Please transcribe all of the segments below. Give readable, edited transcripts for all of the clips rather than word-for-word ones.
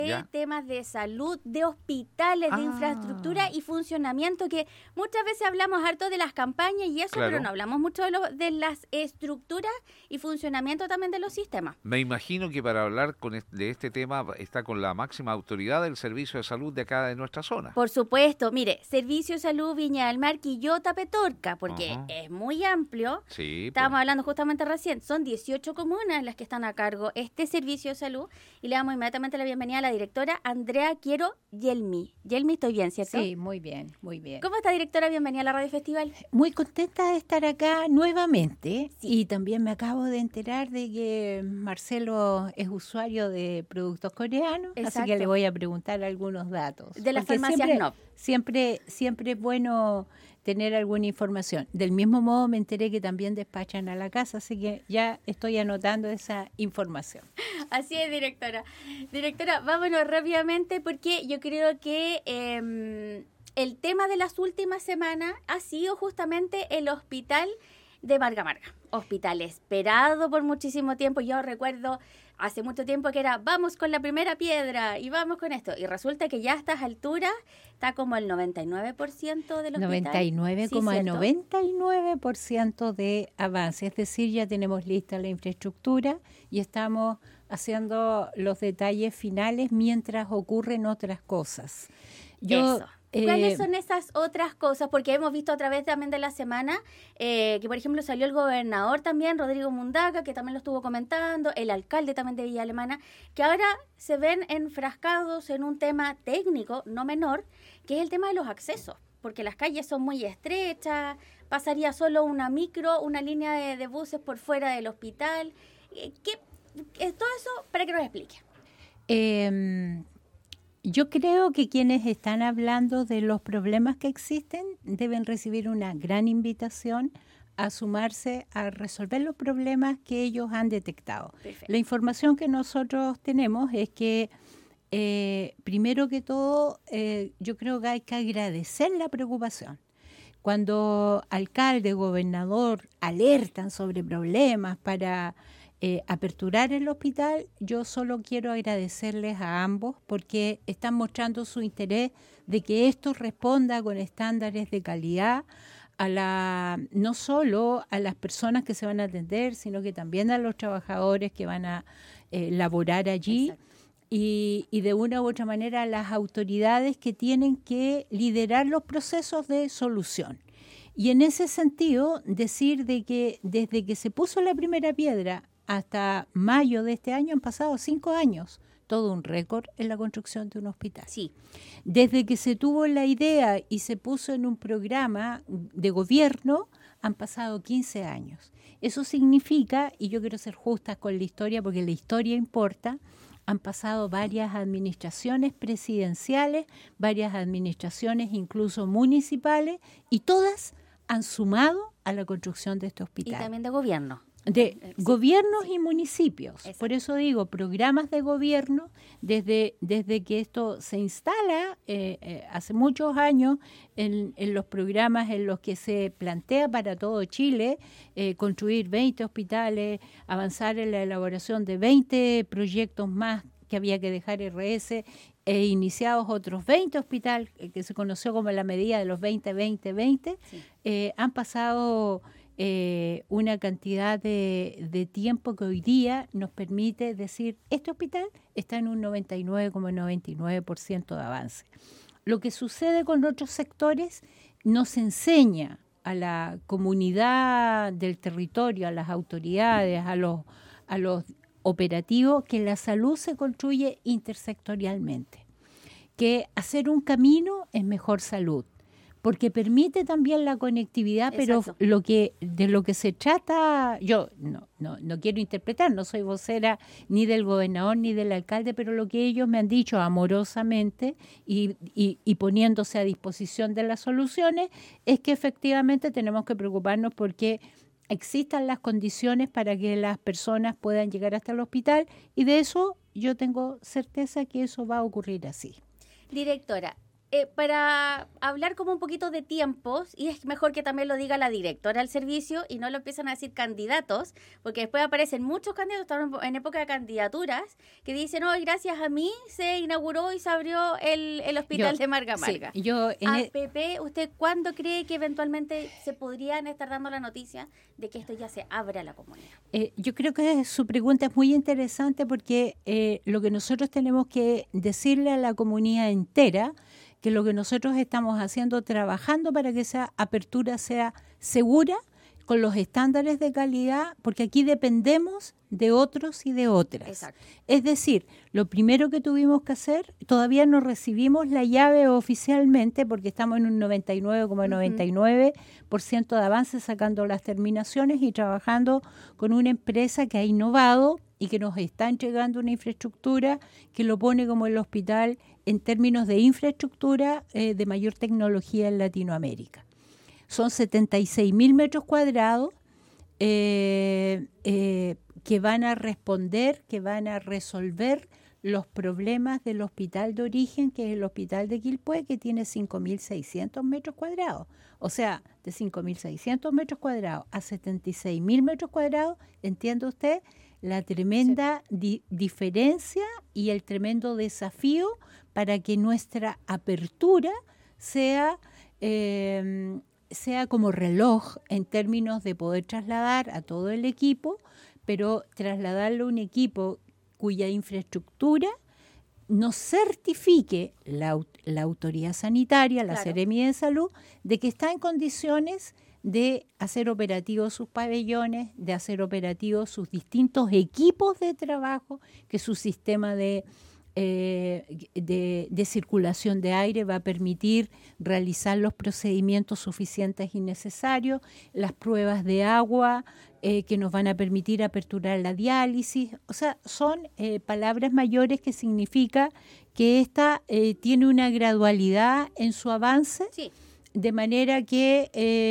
¿Ya? Temas de salud, de hospitales, de infraestructura y funcionamiento, que muchas veces hablamos harto de las campañas y eso, Claro. pero no hablamos mucho de las estructuras y funcionamiento también de los sistemas. Me imagino que para hablar de este tema está con la máxima autoridad del Servicio de Salud de acá de nuestra zona. Por supuesto, mire, Servicio de Salud Viña del Mar, Quillota, Petorca, porque Ajá. es muy amplio. Sí, Estábamos hablando justamente recién, son 18 comunas las que están a cargo este servicio de salud y le damos inmediatamente la bienvenida a la directora Andrea Quiero Yelmi. Yelmi, estoy bien, ¿cierto? Sí, muy bien, muy bien. ¿Cómo está, directora? Bienvenida a la Radio Festival. Muy contenta de estar acá nuevamente Sí. y también me acabo de enterar de que Marcelo es usuario de productos coreanos, así Exacto. que le voy a preguntar algunos datos. De las Porque farmacias NOP. Siempre es bueno tener alguna información. Del mismo modo me enteré que también despachan a la casa, así que ya estoy anotando esa información. Así es, directora. Directora, vámonos rápidamente porque yo creo que el tema de las últimas semanas ha sido justamente el hospital de Marga Marga. Hospital esperado por muchísimo tiempo. Yo recuerdo hace mucho tiempo que era vamos con la primera piedra y vamos con esto. Y resulta que ya a estas alturas está como el 99% del hospital. 99,99% de avance. Es decir, ya tenemos lista la infraestructura y estamos haciendo los detalles finales mientras ocurren otras cosas. Eso. ¿Cuáles son esas otras cosas? Porque hemos visto a través también de la semana que, por ejemplo, salió el gobernador también, Rodrigo Mundaca, que también lo estuvo comentando, el alcalde también de Villa Alemana, que ahora se ven enfrascados en un tema técnico, no menor, que es el tema de los accesos, porque las calles son muy estrechas, pasaría solo una línea de buses por fuera del hospital. Todo eso para que nos explique. Yo creo que quienes están hablando de los problemas que existen deben recibir una gran invitación a sumarse a resolver los problemas que ellos han detectado. Perfecto. La información que nosotros tenemos es que, primero que todo, yo creo que hay que agradecer la preocupación. Cuando alcalde, gobernador alertan sobre problemas para aperturar el hospital, yo solo quiero agradecerles a ambos porque están mostrando su interés de que esto responda con estándares de calidad no solo a las personas que se van a atender, sino que también a los trabajadores que van a laborar allí. Y de una u otra manera a las autoridades que tienen que liderar los procesos de solución. Y en ese sentido, decir de que desde que se puso la primera piedra hasta mayo de este año han pasado 5 años, todo un récord en la construcción de un hospital. Sí. Desde que se tuvo la idea y se puso en un programa de gobierno, han pasado 15 años. Eso significa, y yo quiero ser justa con la historia porque la historia importa, han pasado varias administraciones presidenciales, varias administraciones incluso municipales, y todas han sumado a la construcción de este hospital. Y también de gobierno. De gobiernos y municipios. Exacto. Por eso digo, programas de gobierno, desde que esto se instala hace muchos años, en los programas en los que se plantea para todo Chile construir 20 hospitales, avanzar en la elaboración de 20 proyectos más que había que dejar RS, iniciados otros 20 hospitales, que se conoció como la medida de los 20-20-20, sí. Han pasado una cantidad de tiempo que hoy día nos permite decir, este hospital está en un 99,99% de avance. Lo que sucede con otros sectores nos enseña a la comunidad del territorio, a las autoridades, a los operativos, que la salud se construye intersectorialmente, que hacer un camino es mejor salud, porque permite también la conectividad. Exacto. Pero de lo que se trata, yo no quiero interpretar, no soy vocera ni del gobernador ni del alcalde, pero lo que ellos me han dicho amorosamente y poniéndose a disposición de las soluciones, es que efectivamente tenemos que preocuparnos porque existan las condiciones para que las personas puedan llegar hasta el hospital, y de eso yo tengo certeza que eso va a ocurrir así. Directora, para hablar como un poquito de tiempos, y es mejor que también lo diga la directora del servicio y no lo empiezan a decir candidatos, porque después aparecen muchos candidatos, estamos en época de candidaturas, que dicen, hoy gracias a mí se inauguró y se abrió el hospital de Marga Marga. Sí, Pepe, ¿usted cuándo cree que eventualmente se podrían estar dando la noticia de que esto ya se abra a la comunidad? Yo creo que su pregunta es muy interesante porque lo que nosotros tenemos que decirle a la comunidad entera, que lo que nosotros estamos haciendo, trabajando para que esa apertura sea segura, con los estándares de calidad, porque aquí dependemos de otros y de otras. Exacto. Es decir, lo primero que tuvimos que hacer, todavía no recibimos la llave oficialmente, porque estamos en un 99,99% de avance sacando las terminaciones y trabajando con una empresa que ha innovado y que nos está entregando una infraestructura que lo pone como el hospital en términos de infraestructura de mayor tecnología en Latinoamérica. Son 76.000 metros cuadrados que van a responder, que van a resolver los problemas del hospital de origen, que es el hospital de Quilpué, que tiene 5.600 metros cuadrados. O sea, de 5.600 metros cuadrados a 76.000 metros cuadrados, ¿entiende usted? La tremenda diferencia y el tremendo desafío para que nuestra apertura sea como reloj en términos de poder trasladar a todo el equipo, pero trasladarlo a un equipo cuya infraestructura nos certifique la autoridad sanitaria, la Seremi de Salud, de que está en condiciones de hacer operativos sus pabellones, de hacer operativos sus distintos equipos de trabajo, que su sistema de circulación de aire va a permitir realizar los procedimientos suficientes y necesarios, las pruebas de agua que nos van a permitir aperturar la diálisis. O sea, son palabras mayores que significa que esta tiene una gradualidad en su avance. Sí. De manera que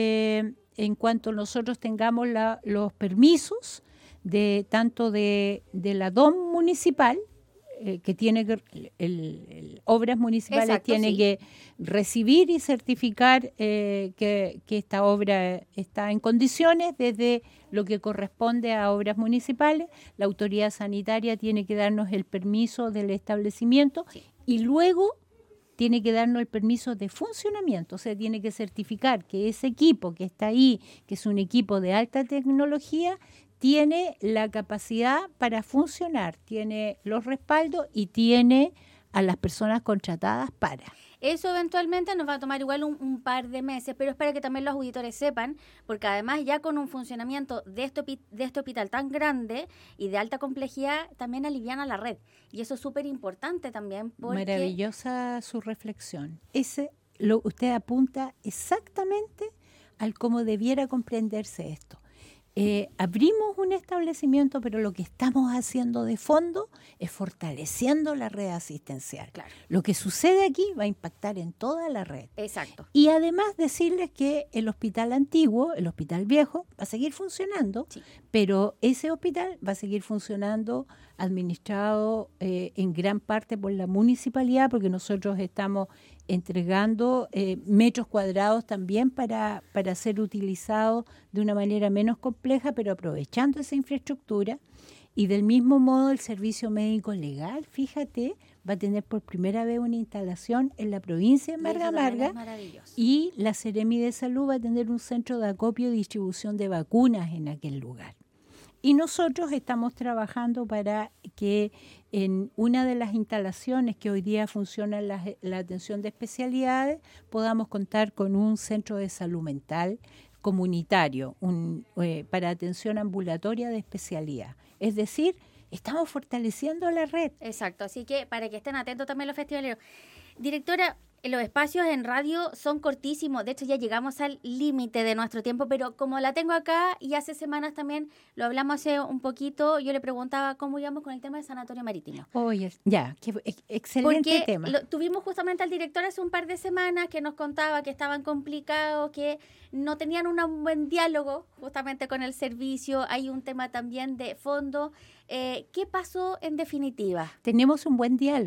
en cuanto nosotros tengamos los permisos tanto de la DOM municipal, que tiene obras municipales. Exacto, tiene que recibir y certificar que esta obra está en condiciones desde lo que corresponde a obras municipales. La autoridad sanitaria tiene que darnos el permiso del establecimiento y luego tiene que darnos el permiso de funcionamiento, o sea, tiene que certificar que ese equipo que está ahí, que es un equipo de alta tecnología, tiene la capacidad para funcionar, tiene los respaldos y tiene a las personas contratadas para. Eso eventualmente nos va a tomar igual un par de meses, pero es para que también los auditores sepan, porque además ya con un funcionamiento de este hospital tan grande y de alta complejidad, también aliviana la red. Y eso es súper importante también. Maravillosa su reflexión. Usted apunta exactamente al cómo debiera comprenderse esto. Abrimos un establecimiento, pero lo que estamos haciendo de fondo es fortaleciendo la red asistencial. Claro. Lo que sucede aquí va a impactar en toda la red. Exacto. Y además decirles que el hospital antiguo, el hospital viejo, va a seguir funcionando, pero ese hospital va a seguir funcionando administrado en gran parte por la municipalidad, porque nosotros estamos entregando metros cuadrados también para ser utilizados de una manera menos compleja, pero aprovechando esa infraestructura. Y del mismo modo el servicio médico legal, fíjate, va a tener por primera vez una instalación en la provincia de Marga Marga, y la Seremi de Salud va a tener un centro de acopio y distribución de vacunas en aquel lugar. Y nosotros estamos trabajando para que en una de las instalaciones que hoy día funciona la atención de especialidades, podamos contar con un centro de salud mental comunitario para atención ambulatoria de especialidad. Es decir, estamos fortaleciendo la red. Exacto, así que para que estén atentos también los festivaleros. Directora, los espacios en radio son cortísimos, de hecho ya llegamos al límite de nuestro tiempo, pero como la tengo acá y hace semanas también lo hablamos hace un poquito, yo le preguntaba cómo íbamos con el tema del sanatorio marítimo. Oye, qué excelente tema. Tuvimos justamente al director hace un par de semanas que nos contaba que estaban complicados, que no tenían un buen diálogo justamente con el servicio, hay un tema también de fondo. ¿Qué pasó en definitiva? Tenemos un buen diálogo.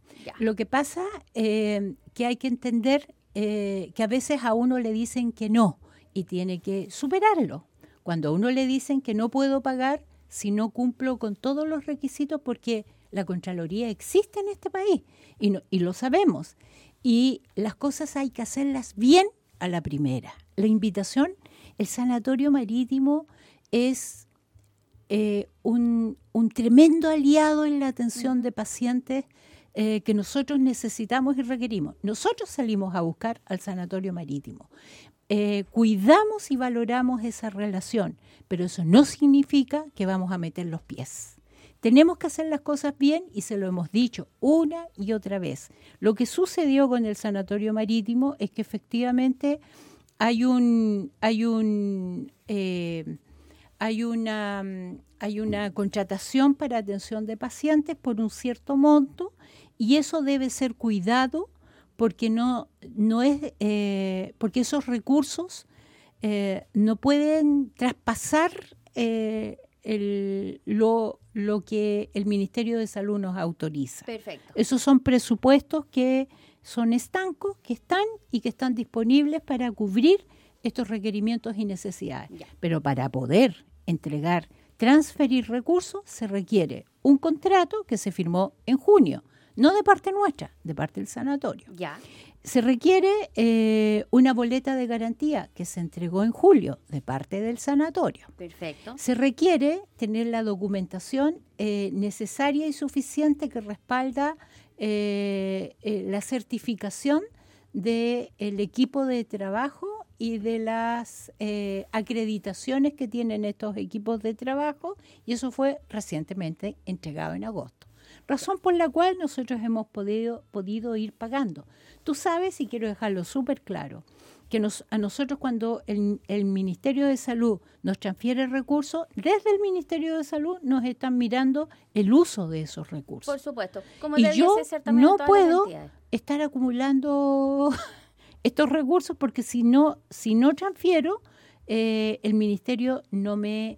Ya. Lo que pasa que hay que entender que a veces a uno le dicen que no y tiene que superarlo. Cuando a uno le dicen que no puedo pagar si no cumplo con todos los requisitos, porque la Contraloría existe en este país y lo sabemos. Y las cosas hay que hacerlas bien a la primera. La invitación, el sanatorio marítimo es un tremendo aliado en la atención de pacientes que nosotros necesitamos y requerimos. Nosotros salimos a buscar al sanatorio marítimo. Cuidamos y valoramos esa relación, pero eso no significa que vamos a meter los pies. Tenemos que hacer las cosas bien y se lo hemos dicho una y otra vez. Lo que sucedió con el sanatorio marítimo es que efectivamente hay una contratación para atención de pacientes por un cierto monto y eso debe ser cuidado porque porque esos recursos no pueden traspasar lo que el Ministerio de Salud nos autoriza. Perfecto. Esos son presupuestos que son estancos, que están disponibles para cubrir estos requerimientos y necesidades. Ya. Pero para poder transferir recursos, se requiere un contrato que se firmó en junio, no de parte nuestra, de parte del sanatorio. Ya. Se requiere una boleta de garantía que se entregó en julio de parte del sanatorio. Perfecto. Se requiere tener la documentación necesaria y suficiente que respalda la certificación del equipo de trabajo y de las acreditaciones que tienen estos equipos de trabajo, y eso fue recientemente entregado en agosto. Razón por la cual nosotros hemos podido ir pagando. Tú sabes, y quiero dejarlo súper claro, que a nosotros cuando el Ministerio de Salud nos transfiere recursos, desde el Ministerio de Salud nos están mirando el uso de esos recursos. Por supuesto. Como y yo no puedo estar acumulando estos recursos porque si no transfiero, el Ministerio no me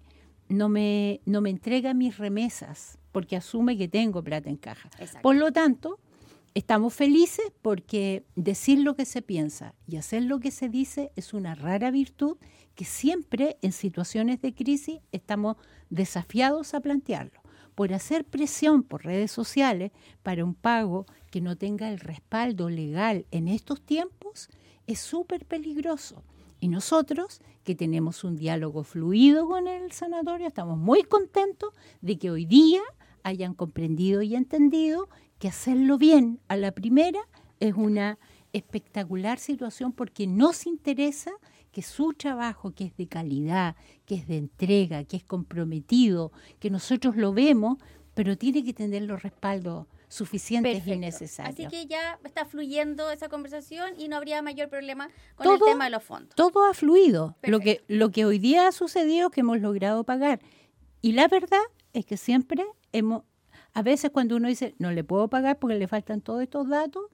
entrega mis remesas porque asume que tengo plata en caja. Exacto. Por lo tanto, estamos felices porque decir lo que se piensa y hacer lo que se dice es una rara virtud que siempre en situaciones de crisis estamos desafiados a plantearlo. Por hacer presión por redes sociales para un pago que no tenga el respaldo legal en estos tiempos es súper peligroso. Y nosotros, que tenemos un diálogo fluido con el sanatorio, estamos muy contentos de que hoy día hayan comprendido y entendido que hacerlo bien a la primera es una espectacular situación porque nos interesa que su trabajo, que es de calidad, que es de entrega, que es comprometido, que nosotros lo vemos, pero tiene que tener los respaldos suficientes. Perfecto. Y necesarios. Así que ya está fluyendo esa conversación y no habría mayor problema con el tema de los fondos. Todo ha fluido. Lo que hoy día ha sucedido es que hemos logrado pagar. Y la verdad es que siempre a veces cuando uno dice no le puedo pagar porque le faltan todos estos datos,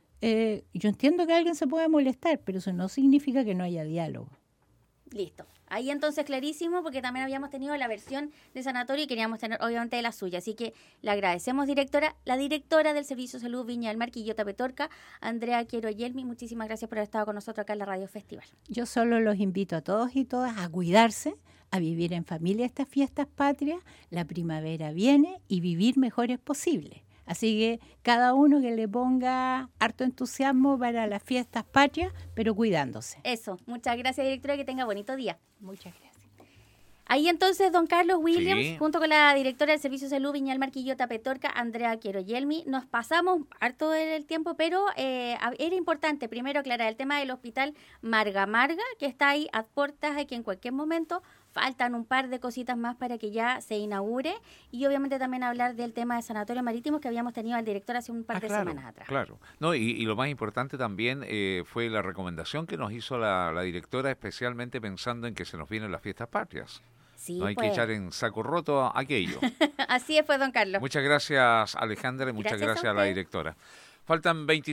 yo entiendo que alguien se pueda molestar, pero eso no significa que no haya diálogo. Listo. Ahí entonces clarísimo, porque también habíamos tenido la versión de sanatorio y queríamos tener obviamente la suya. Así que le agradecemos, directora, la directora del Servicio de Salud Viña del Mar, Quillota Petorca, Andrea Quiero-Yelmi. Muchísimas gracias por haber estado con nosotros acá en la Radio Festival. Yo solo los invito a todos y todas a cuidarse, a vivir en familia estas fiestas patrias. La primavera viene y vivir mejor es posible. Así que cada uno que le ponga harto entusiasmo para las fiestas patrias, pero cuidándose. Eso. Muchas gracias, directora. Que tenga bonito día. Muchas gracias. Ahí entonces, don Carlos Williams, sí, junto con la directora del Servicio de Salud Viña del Mar, Quillota Petorca, Andrea Quiero-Yelmi, nos pasamos harto del tiempo, pero era importante primero aclarar el tema del hospital Marga Marga, que está ahí a puertas de que en cualquier momento faltan un par de cositas más para que ya se inaugure, y obviamente también hablar del tema de sanatorio marítimo que habíamos tenido al director hace un par de semanas atrás. Claro, no, y lo más importante también fue la recomendación que nos hizo la directora, especialmente pensando en que se nos vienen las fiestas patrias. Sí, no hay que echar en saco roto aquello. Así es, pues, don Carlos. Muchas gracias, Alejandra, y muchas gracias a la directora. Faltan 25